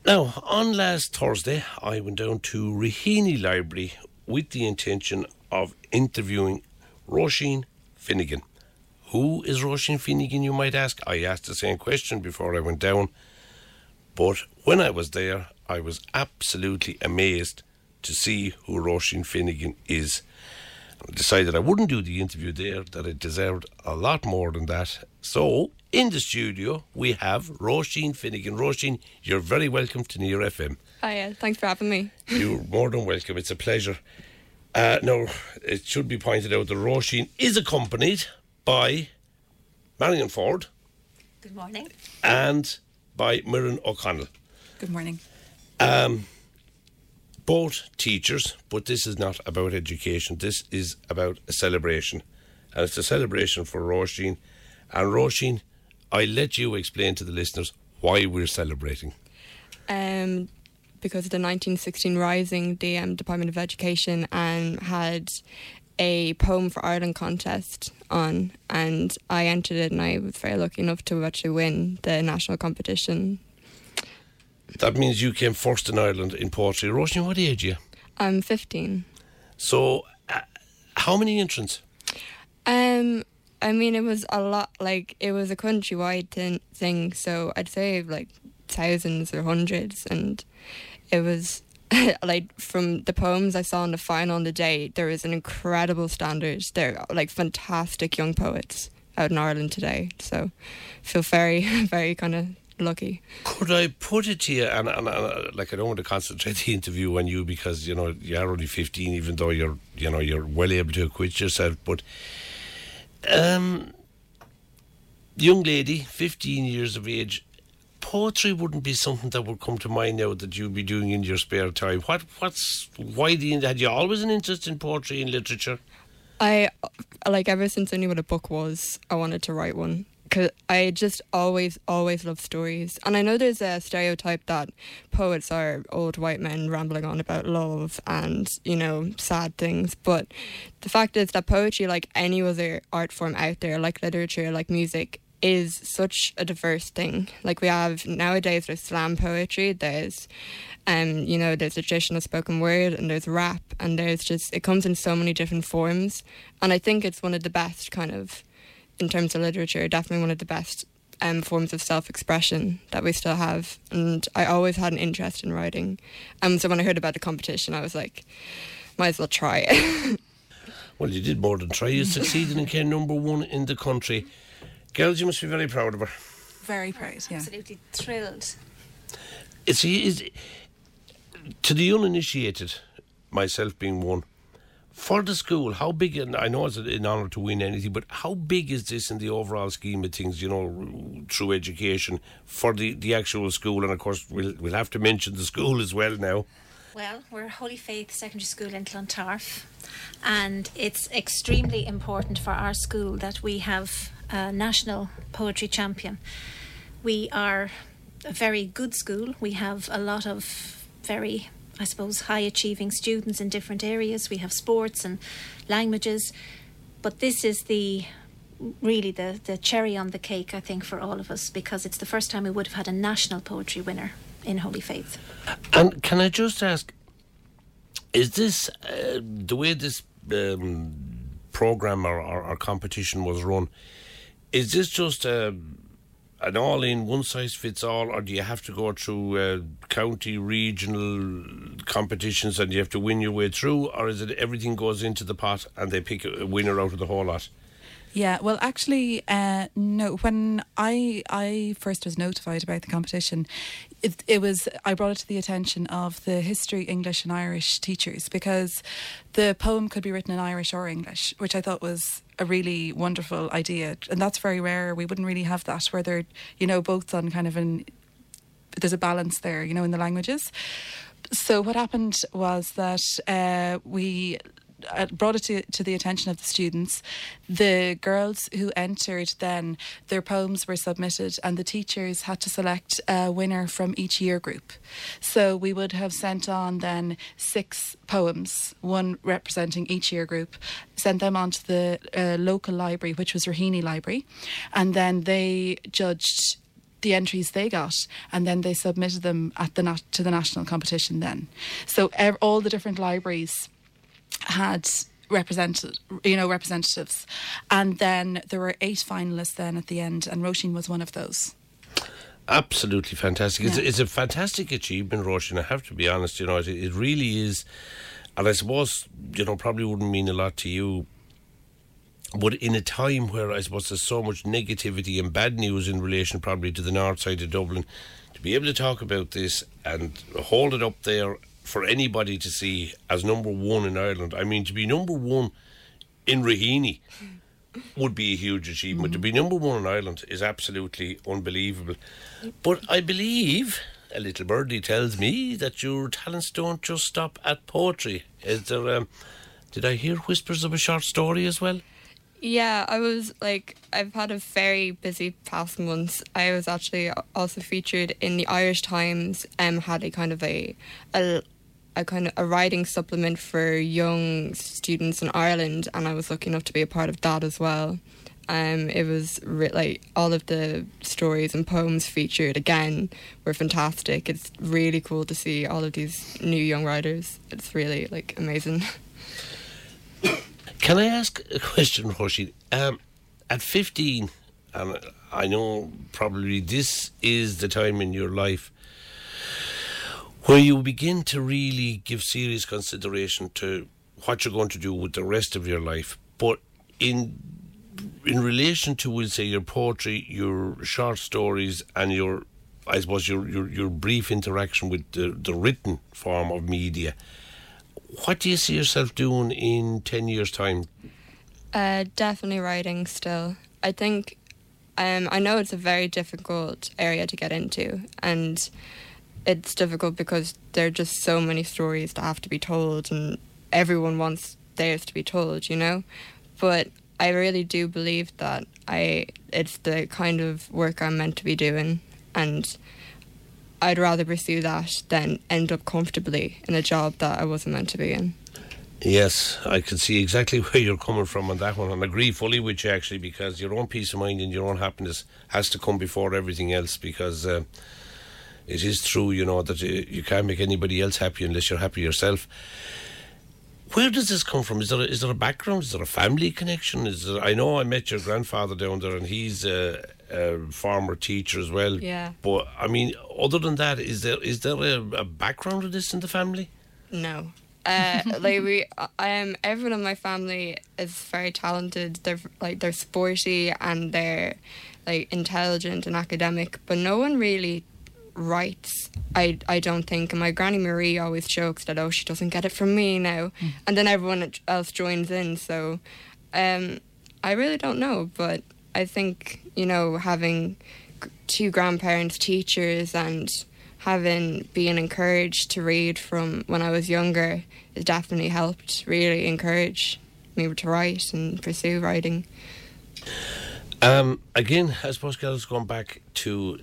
Now, on last Thursday, I went down to Raheny Library with the intention of interviewing Roisin Finnegan. Who is Roisin Finnegan, you might ask? I asked the same question before I went down. But when I was there, I was absolutely amazed to see who Roisin Finnegan is. I decided I wouldn't do the interview there, that it deserved a lot more than that. So, in the studio, we have Roisin Finnegan. Roisin, you're very welcome to Near FM. Hiya, thanks for having me. You're more than welcome. It's a pleasure. Now, it should be pointed out that Roisin is accompanied by Marion Ford. Good morning. And by Muireann O'Connell. Good morning. Both teachers, but this is not about education. This is about a celebration. And it's a celebration for Roisin. And Roisin, I'll let you explain to the listeners why we're celebrating. Because of the 1916 Rising, the Department of Education had a Poem for Ireland contest on, and I entered it, and I was very lucky enough to actually win the national competition. That means you came first in Ireland in poetry. Roisin, what age are you? I'm 15. So, how many entrants? I mean, it was a lot, it was a countrywide thing, so I'd say, thousands or hundreds, and it was, from the poems I saw in the final on the day, there was an incredible standard. They're, fantastic young poets out in Ireland today, so I feel very, very kind of lucky. Could I put it to you, and I don't want to concentrate the interview on you because, you are only 15, even though you're well able to acquit yourself, but young lady, 15 years of age, poetry wouldn't be something that would come to mind now that you'd be doing in your spare time. Had you always an interest in poetry and literature? Ever since I knew what a book was, I wanted to write one. Because I just always loved stories. And I know there's a stereotype that poets are old white men rambling on about love and, sad things. But the fact is that poetry, like any other art form out there, like literature, like music, is such a diverse thing. We have, nowadays, there's slam poetry, there's, there's traditional spoken word, and there's rap, and it comes in so many different forms. And I think it's one of the best in terms of literature, definitely one of the best forms of self-expression that we still have. And I always had an interest in writing. So when I heard about the competition, I was like, might as well try it. Well, you did more than try. You succeeded and came number one in the country. Girls, you must be very proud of her. Very proud, yeah. Absolutely thrilled. To the uninitiated, myself being one, for the school, how big, and I know it's an honour to win anything, but how big is this in the overall scheme of things, through education for the actual school? And of course, we'll have to mention the school as well now. Well, we're Holy Faith Secondary School in Clontarf, and it's extremely important for our school that we have a national poetry champion. We are a very good school. We have a lot of very, high achieving students in different areas. We have sports and languages, but this is really the cherry on the cake, I think, for all of us, because it's the first time we would have had a national poetry winner in Holy Faith. And can I just ask, is this the way this programme or competition was run, is this just an all-in, one-size-fits-all, or do you have to go through county, regional competitions and you have to win your way through, or is it everything goes into the pot and they pick a winner out of the whole lot? Yeah, well, actually, no. When I first was notified about the competition, I brought it to the attention of the history, English and Irish teachers, because the poem could be written in Irish or English, which I thought was a really wonderful idea. And that's very rare. We wouldn't really have that, where they're, both on kind of there's a balance there, in the languages. So what happened was that we brought it to the attention of the students. The girls who entered then, their poems were submitted and the teachers had to select a winner from each year group. So we would have sent on then 6 poems, one representing each year group, sent them on to the local library, which was Raheny Library, and then they judged the entries they got, and then they submitted them at to the national competition then. So all the different libraries had representatives, and then there were 8 finalists then at the end, and Roisin was one of those. Absolutely fantastic. Yeah. It's a fantastic achievement, Roisin, I have to be honest. It really is. And I suppose, probably wouldn't mean a lot to you, but in a time where I suppose there's so much negativity and bad news in relation probably to the north side of Dublin, to be able to talk about this and hold it up there for anybody to see as number 1 in Ireland. I mean, to be number 1 in Raheny would be a huge achievement. To be number 1 in Ireland is absolutely unbelievable. But I believe, a little birdie tells me, that your talents don't just stop at poetry. Is there, did I hear whispers of a short story as well? Yeah, I've had a very busy past months. I was actually also featured in the Irish Times, had a kind of a writing supplement for young students in Ireland, and I was lucky enough to be a part of that as well. It was all of the stories and poems featured again were fantastic. It's really cool to see all of these new young writers. It's really amazing. Can I ask a question, Roisin? At 15, and I know probably this is the time in your life where you begin to really give serious consideration to what you're going to do with the rest of your life. But in relation to, we'll say, your poetry, your short stories, and your brief interaction with the written form of media, what do you see yourself doing in 10 years' time? Definitely writing still. I think, I know it's a very difficult area to get into, and it's difficult because there are just so many stories that have to be told, and everyone wants theirs to be told, But I really do believe that it's the kind of work I'm meant to be doing, and I'd rather pursue that than end up comfortably in a job that I wasn't meant to be in. Yes, I can see exactly where you're coming from on that one, and agree fully with you, actually, because your own peace of mind and your own happiness has to come before everything else, because it is true, that you can't make anybody else happy unless you're happy yourself. Where does this come from? Is there a background? Is there a family connection? I know I met your grandfather down there, and he's a former teacher as well. Yeah. But I mean, other than that, is there a background of this in the family? No. Everyone in my family is very talented. They're sporty and they're intelligent and academic, but no one really writes, I don't think. And my Granny Marie always jokes that, she doesn't get it from me now. And then everyone else joins in. So I really don't know, but I think, having 2 grandparents teachers and being encouraged to read from when I was younger has definitely helped really encourage me to write and pursue writing. Again, I suppose, girls, going back to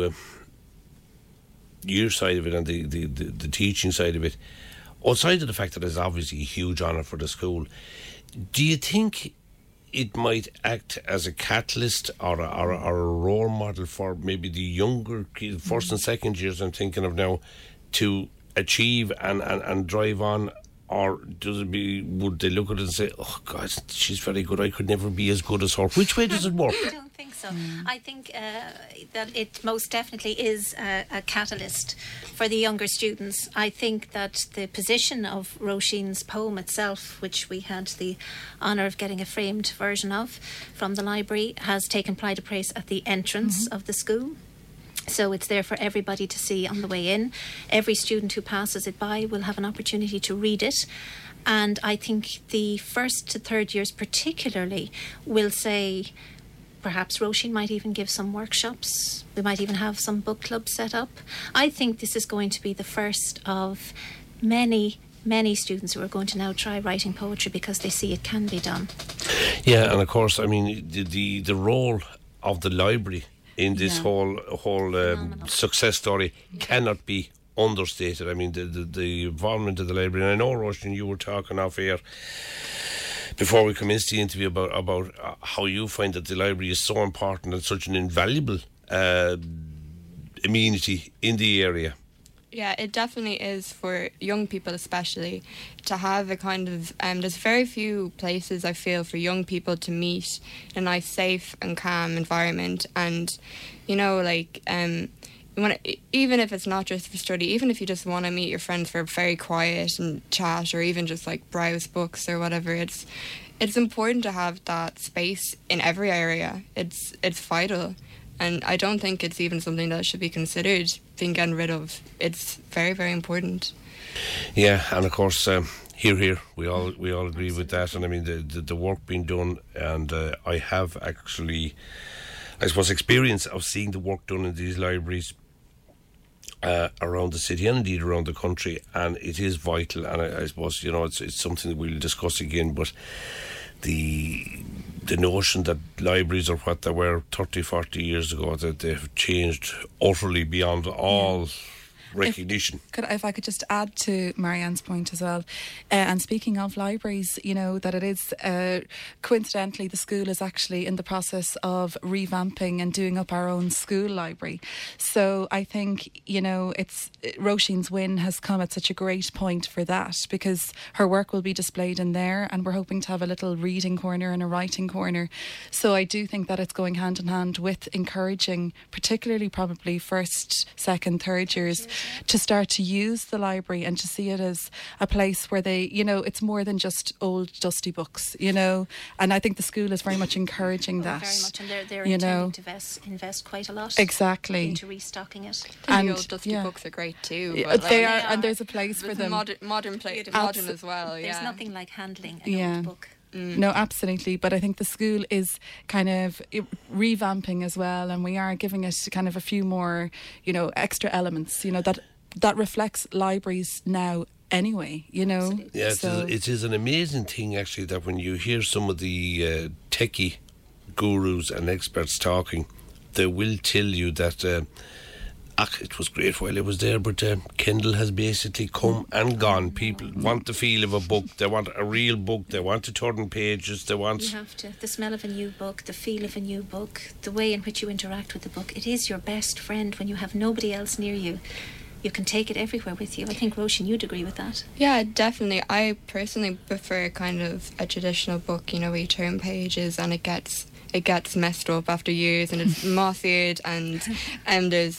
your side of it and the teaching side of it, outside of the fact that it's obviously a huge honour for the school, do you think it might act as a catalyst or a role model for maybe the younger first and second years, I'm thinking of now, to achieve and drive on? Or would they look at it and say, oh God, she's very good, I could never be as good as her? Which way does it work? I don't think so. I think that it most definitely is a catalyst for the younger students. I think that the position of Roisin's poem itself, which we had the honour of getting a framed version of from the library, has taken pride of place at the entrance of the school. So it's there for everybody to see on the way in. Every student who passes it by will have an opportunity to read it. And I think the first to third years particularly will say, perhaps Roisin might even give some workshops. We might even have some book clubs set up. I think this is going to be the first of many students who are going to now try writing poetry because they see it can be done. Yeah, and of course, I mean, the role of the library in this whole success story cannot be understated. I mean, the involvement of the library, and I know, Roisin, you were talking off air before we commenced the interview about how you find that the library is so important and such an invaluable amenity in the area. Yeah, it definitely is for young people, especially to have a kind of. There's very few places I feel for young people to meet in a nice, safe and calm environment, and you know, like you want even if it's not just for study, even if you just want to meet your friends for very quiet and chat, or even just like browse books or whatever, it's important to have that space in every area. It's vital. And I don't think it's even something that should be considered being gotten rid of. It's very, very important. Yeah, and of course, here, we all agree with that. And I mean, the work being done, and I have actually, I suppose, experience of seeing the work done in these libraries around the city and indeed around the country, and it is vital. And I suppose, you know, it's something that we'll discuss again, but the notion that libraries are what they were 30, 40 years ago, that they've changed utterly beyond all recognition. If I could just add to Marianne's point as well, and speaking of libraries, you know, that it is coincidentally the school is actually in the process of revamping and doing up our own school library. So I think, you know, it's Roisin's win has come at such a great point for that, because her work will be displayed in there, and we're hoping to have a little reading corner and a writing corner. So I do think that it's going hand in hand with encouraging, particularly probably first, second, third years, to start to use the library and to see it as a place where they, you know, it's more than just old dusty books, you know, and I think the school is very much encouraging that. Very much, and they're you intending know, to invest quite a lot into restocking it. And the old dusty books are great too. Yeah, but they are, and there's a place for them. Modern as well. There's nothing like handling an old book. No, absolutely. But I think the school is kind of revamping as well, and we are giving it kind of a few more, you know, extra elements, you know, that reflects libraries now anyway, you know. Absolutely. Yeah, so it is an amazing thing actually that when you hear some of the techie gurus and experts talking, they will tell you that it was great while it was there, but Kindle has basically come and gone. People want the feel of a book. They want a real book. They want to turn pages. They want... You have to. The smell of a new book, the feel of a new book, the way in which you interact with the book. It is your best friend when you have nobody else near you. You can take it everywhere with you. I think, Roisin, you'd agree with that. Yeah, definitely. I personally prefer kind of a traditional book, you know, where you turn pages and it gets messed up after years and it's moth-eared and there's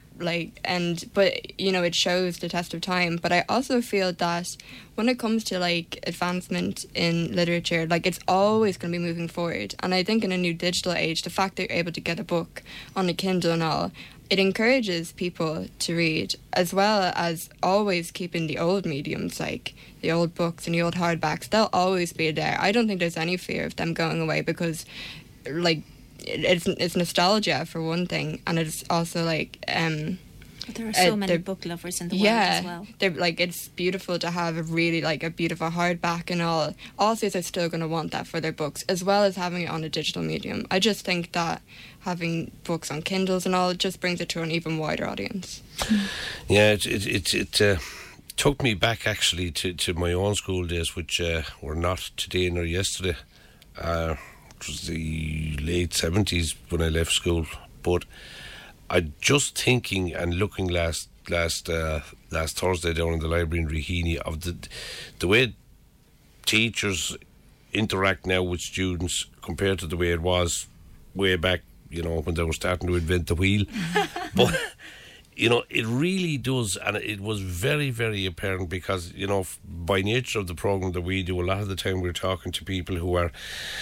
but you know, it shows the test of time. But I also feel that when it comes to like advancement in literature, like it's always going to be moving forward. And I think in a new digital age, the fact that you're able to get a book on a Kindle and all, it encourages people to read, as well as always keeping the old mediums, like the old books and the old hardbacks. They'll always be there. I don't think there's any fear of them going away, because like it's nostalgia for one thing, and it's also like there are so many book lovers in the world as well. They're like, it's beautiful to have a really like a beautiful hardback and all. Authors are still going to want that for their books, as well as having it on a digital medium. I just think that having books on Kindles and all just brings it to an even wider audience. Yeah, it took me back actually to my own school days, which were not today nor yesterday. It was the late 70s when I left school, but I just thinking and looking last Thursday down in the library in Raheny of the way teachers interact now with students compared to the way it was way back, you know, when they were starting to invent the wheel. But you know, it really does, and it was very, very apparent because, you know, by nature of the programme that we do, a lot of the time we're talking to people who are,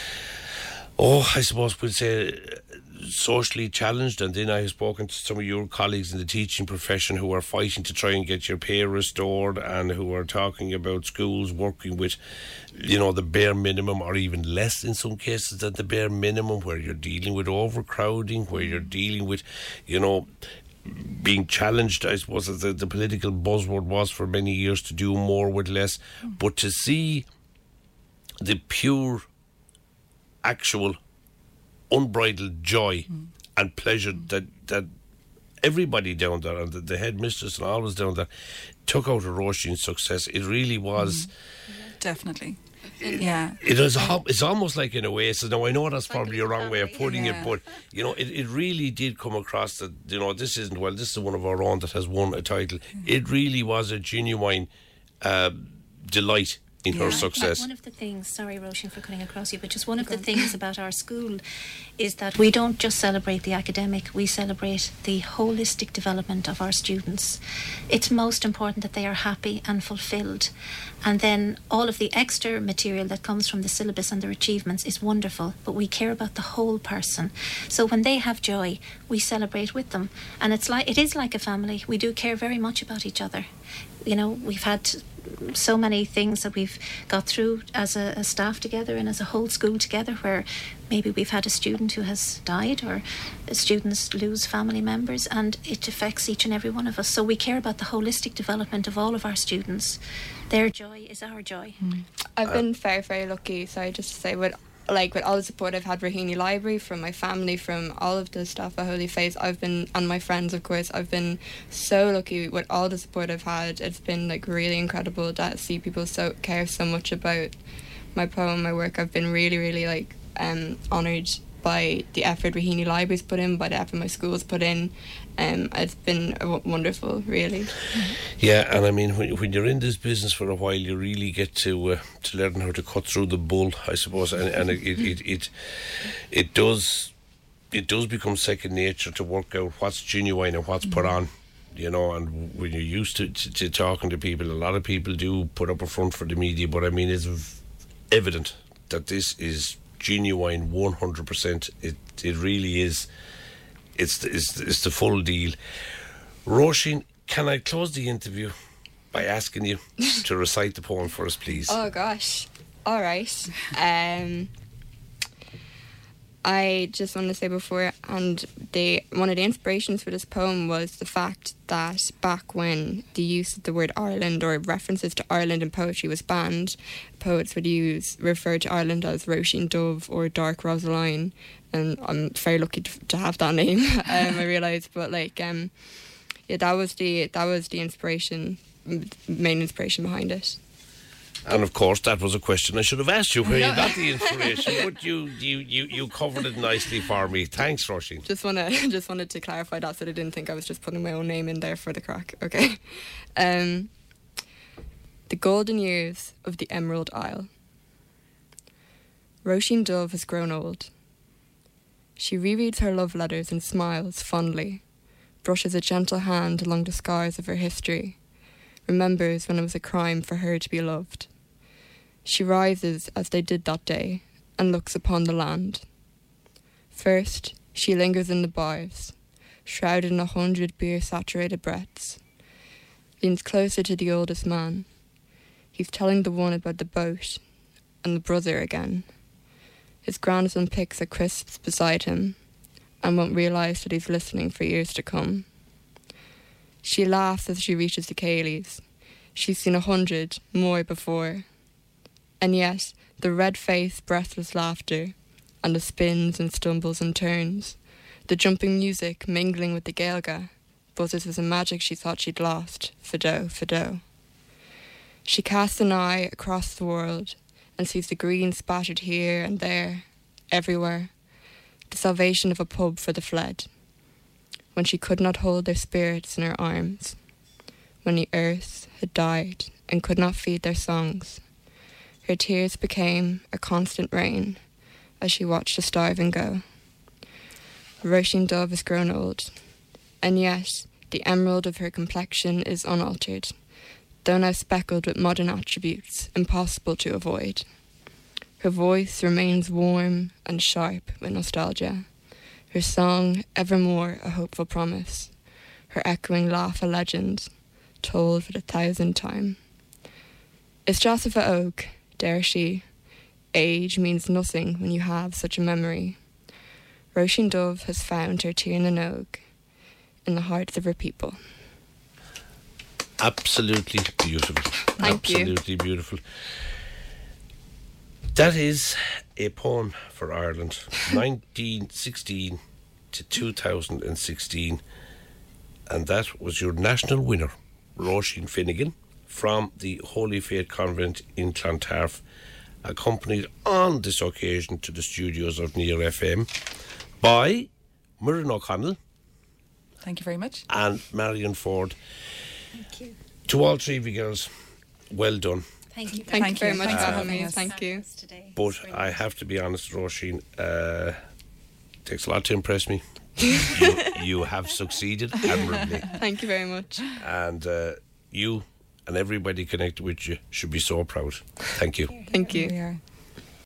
I suppose we'd say socially challenged, and then I have spoken to some of your colleagues in the teaching profession who are fighting to try and get your pay restored, and who are talking about schools working with, you know, the bare minimum or even less in some cases than the bare minimum, where you're dealing with overcrowding, where you're dealing with, you know, being challenged, I suppose, as the political buzzword was for many years, to do more with less. But to see the pure, actual, unbridled joy and pleasure that everybody down there, and the headmistress and all was down there, took out of Roisin's success, it really was... Definitely. Yeah. It's almost like an oasis. Now I know that's probably a wrong way of putting it, Yeah. but it really did come across that this is one of our own that has won a title. It really was a genuine delight in her success. One of the things, sorry Roisin for cutting across you, but just one of the things about our school is that we don't just celebrate the academic, we celebrate the holistic development of our students. It's most important that they are happy and fulfilled, and then all of the extra material that comes from the syllabus and their achievements is wonderful, but we care about the whole person. So when they have joy, we celebrate with them, and it is like a family. We do care very much about each other. We've had so many things that we've got through as a staff together and as a whole school together, where maybe we've had a student who has died, or students lose family members, and it affects each and every one of us. So we care about the holistic development of all of our students. Their joy is our joy. I've been very, very lucky, sorry, just to say, with all the support I've had for Heaney Library, from my family, from all of the staff at Holy Faith, and my friends, of course, I've been so lucky with all the support I've had. It's been really incredible to see people care so much about my poem, my work. I've been really, really honoured by the effort Heaney Library's put in, by the effort my school's put in. It's been wonderful, really. Yeah, and I mean, when you're in this business for a while, you really get to learn how to cut through the bull, I suppose, and it does become second nature to work out what's genuine and what's put on. And when you're used to talking to people, a lot of people do put up a front for the media, but I mean, it's evident that this is genuine 100%. It really is. It's the full deal. Roisin, can I close the interview by asking you to recite the poem for us, please? Oh gosh, all right. I just want to say before, and one of the inspirations for this poem was the fact that back when the use of the word Ireland or references to Ireland in poetry was banned, poets would refer to Ireland as Roisin Dove or Dark Rosaline, and I'm very lucky to have that name. I realised, but that was the inspiration, main inspiration behind it. And of course, that was a question I should have asked you where you got the inspiration, but you covered it nicely for me. Thanks, Roisin. Just wanted to clarify that so they didn't think I was just putting my own name in there for the crack. Okay. The golden years of the Emerald Isle. Roisin Dove has grown old. She rereads her love letters and smiles fondly, brushes a gentle hand along the scars of her history, remembers when it was a crime for her to be loved. She rises as they did that day and looks upon the land. First, she lingers in the bars, shrouded in 100 beer-saturated breaths, leans closer to the oldest man. He's telling the one about the boat and the brother again. His grandson picks at crisps beside him and won't realise that he's listening for years to come. She laughs as she reaches the Cayleys. She's seen 100 more before. And yet, the red-faced, breathless laughter, and the spins and stumbles and turns, the jumping music mingling with the Gaeilge, buzzes with the magic she thought she'd lost, Fido, Fido. She casts an eye across the world and sees the green spattered here and there, everywhere, the salvation of a pub for the fled. When she could not hold their spirits in her arms, when the earth had died and could not feed their songs, her tears became a constant rain as she watched the starving go. Roisin Dove has grown old, and yet the emerald of her complexion is unaltered, though now speckled with modern attributes impossible to avoid. Her voice remains warm and sharp with nostalgia, her song evermore a hopeful promise, her echoing laugh a legend, told for the 1,000th time. Is Josepha Oak, dare she? Age means nothing when you have such a memory. Roisin Dove has found her Tír na nÓg in the hearts of her people. Absolutely beautiful. Thank you. Absolutely beautiful. That is a poem for Ireland, 1916 to 2016, and that was your national winner, Roisin Finnegan, from the Holy Faith Convent in Clontarf. accompanied on this occasion to the studios of Near FM by Muireann O'Connell Thank you very much. and Marion Ford. Thank you. To all three of you girls, well done. Thank you. Thank you Thank very you. much Thanks for for having having me. us. Thank you. Today. But It's brilliant. I have to be honest, Roisin, takes a lot to impress me. you have succeeded admirably. Thank you very much. And you and everybody connected with you should be so proud. Thank you. Thank you. Here we are.